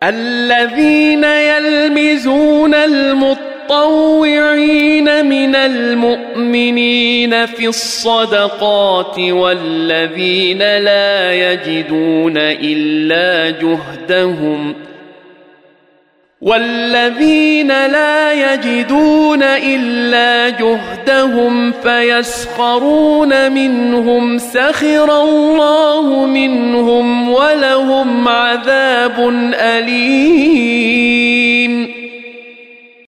الذين يلمزون المطوعين من المؤمنين في الصدقات والذين لا يجدون إلا جهدهم فيسخرون منهم سخر الله منهم ولهم عذاب أليم